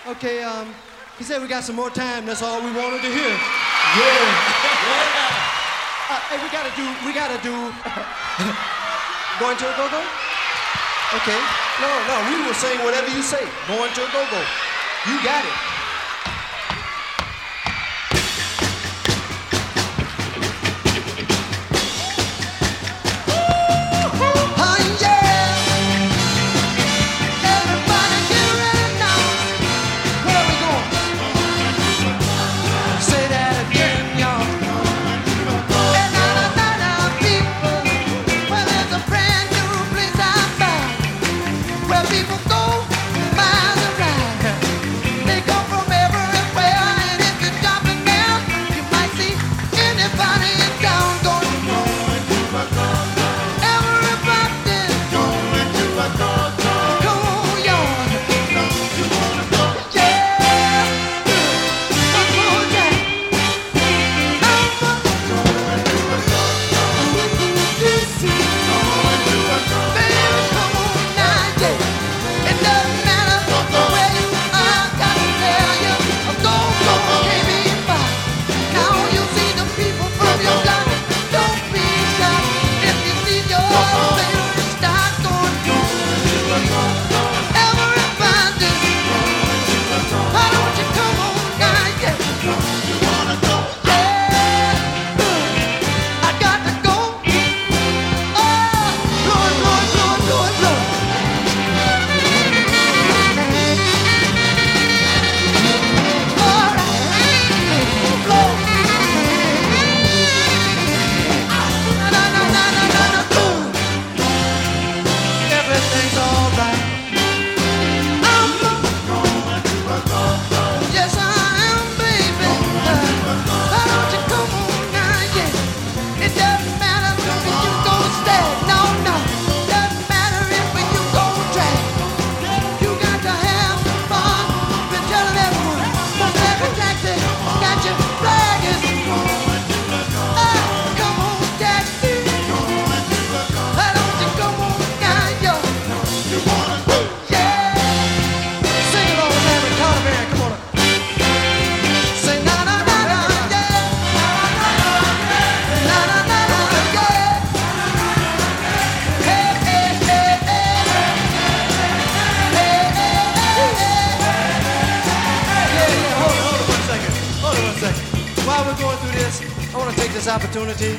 Okay, he said we got some more time. That's all we wanted to hear. Yeah. Hey, we gotta do. Going to a go-go? Okay. No, we will sing whatever you say. Going to a go-go. You got it. While we're going through this, I want to take this opportunity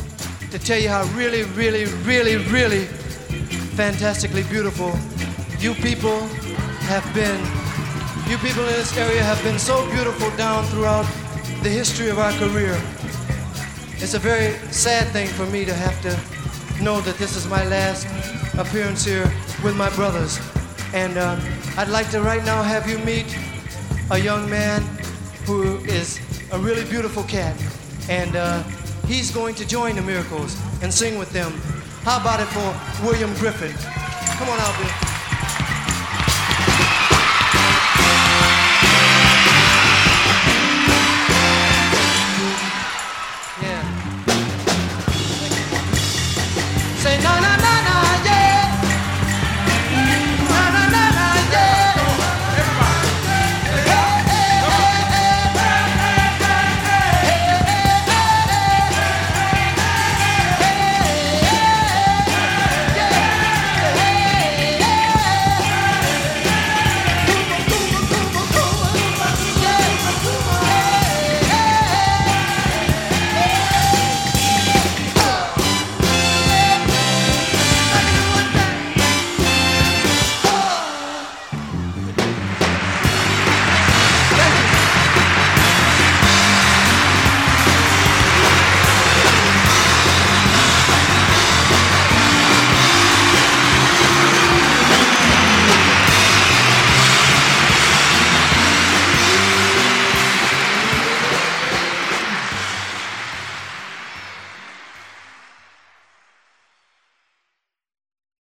to tell you how really, really, really, really fantastically beautiful you people have been. You people in this area have been so beautiful down throughout the history of our career. It's a very sad thing for me to have to know that this is my last appearance here with my brothers. And I'd like to right now have you meet a young man who is a really beautiful cat. And he's going to join the Miracles and sing with them. How about it for William Griffin? Come on out, Bill.